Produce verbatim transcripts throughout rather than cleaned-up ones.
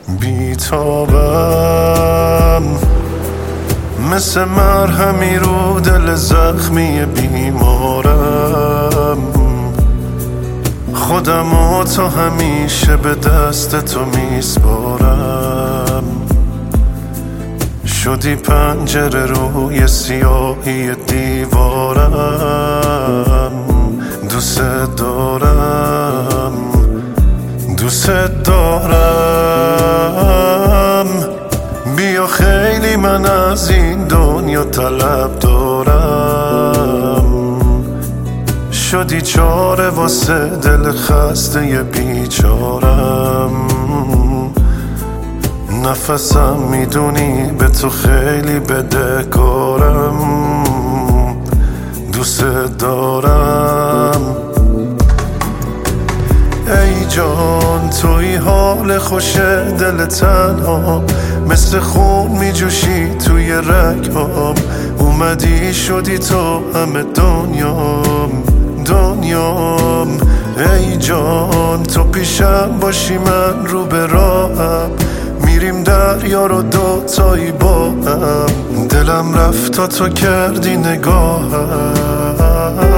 بیتابم مثل مرهمی رو دل زخمی بیمارم، خودمو تا همیشه به دست تو میسپارم. شدی پنجره روی سیاهی دیوارم، دوست دارم دوست دارم. بیا خیلی من از این دنیا طلب دارم، شدی چاره واسه دل خسته بیچارم. نفسم میدونی به تو خیلی بدهکارم، دوست دارم. ای جان توی حال خوش دل تنها، مثل خون میجوشی توی رگام. اومدی شدی تو همه دنیام دنیام. ای جان تو پیشم باشی من رو به راهم، میریم دریا رو دوتایی با هم. دلم رفت تا تو کردی نگاهم.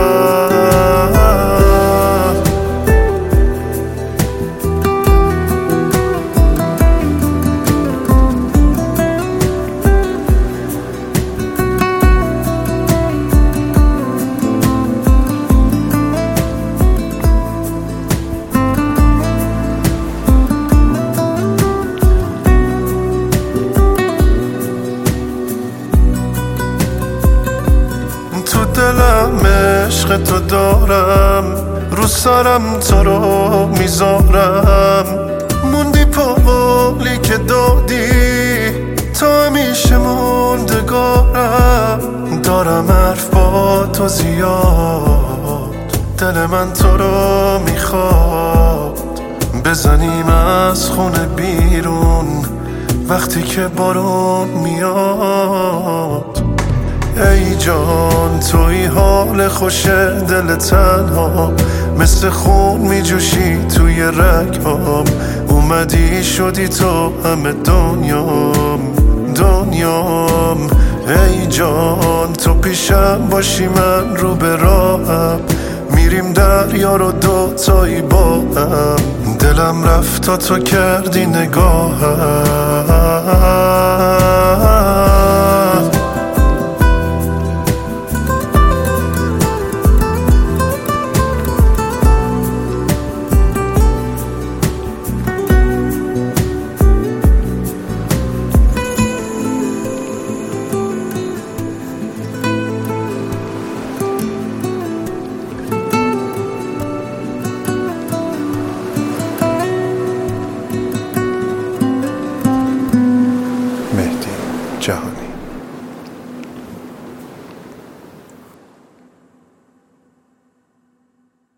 دلم عشق تو دارم، رو سرم تو رو میذارم. موندی پاولی که دادی، تا همیشه موندگارم. دارم حرف با تو زیاد، دل من تو رو میخواد. بزنیم از خونه بیرون وقتی که بارون میاد. ای جان توی حال خوش دل تنها، مثل خون میجوشی توی رگام. اومدی شدی تو همه دنیام دنیام. ای جان تو پیشم باشی من رو به راهم، میریم دریا رو دوتایی با هم. دلم رفت تا تو کردی نگاهم.